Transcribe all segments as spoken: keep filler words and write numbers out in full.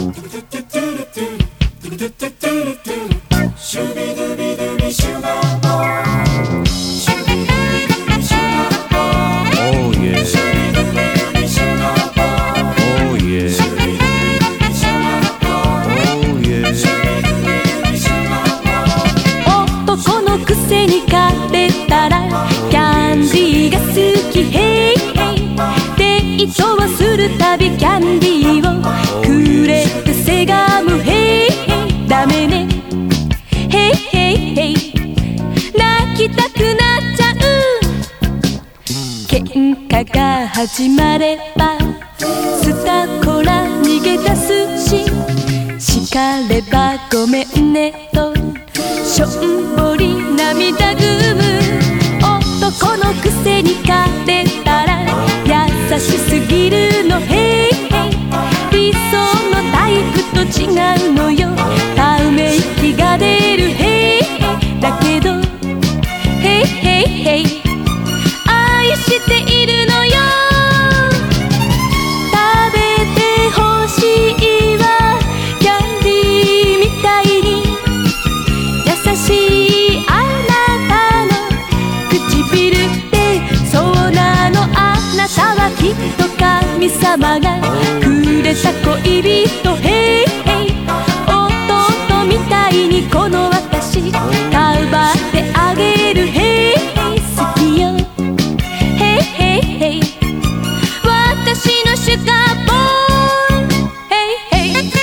男のくせに枯れたらキャンディーが好き、ヘイヘイ。デートをするたびキャンディーをくれてせがむ、ヘイヘイ。ダメね、ヘイヘイヘイ。泣きたくなっちゃう。喧嘩が始まればスタコラ逃げ出すし、叱ればごめんねとしょんぼり涙ぐむ。男のくせに枯れたら優しすぎるの、ヘイヘイ。理想のタイプと違うのよ、ため息が出る、ヘイヘイ。だけどヘイヘイヘイ、愛しているのよ。食べてほしいわ、キャンディーみたいに優しいあなたの唇で。そうなの、あなたはきっと神様がくれた恋人、ヘイヘイ。弟みたいにこの私かばってあげる、ヘイヘイ。好きよ、ヘイヘイヘイ。私のシュガーボーイ、ヘイヘイ。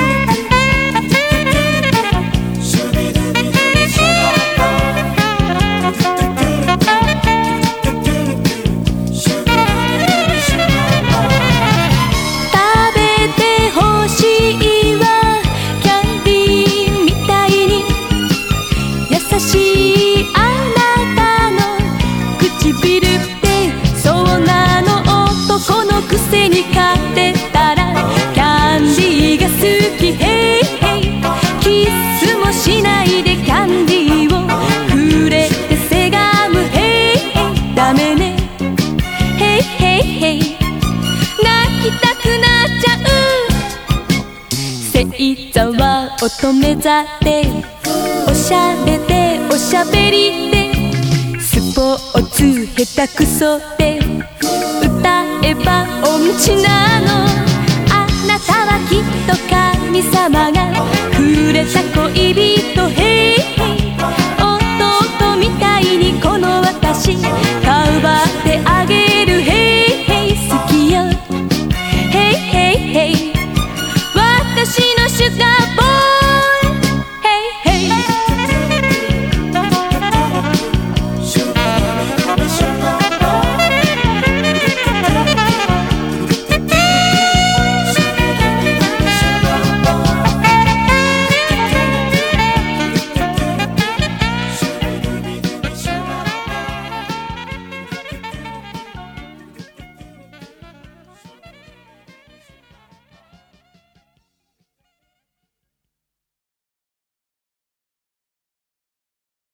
食べてほしいわ、キャンディーみたいに優しいあなたの唇で。そうなの、男のくせに枯れたらキャンディーが好き、ヘイヘイ。キスもしないでキャンディーをくれてせがむ、ヘイヘイ。ダメね、ヘイヘイヘイ。泣きたくなっちゃう。星座は乙女座で、おしゃれでおしゃべりで、スポーツ下手くそで、歌えば音痴なの。あなたはきっと神様がくれた恋人、ヘイヘイ。弟みたいにこの私かばってあげる、ヘイヘイ。好きよ、ヘイヘイヘイ。私のシュガー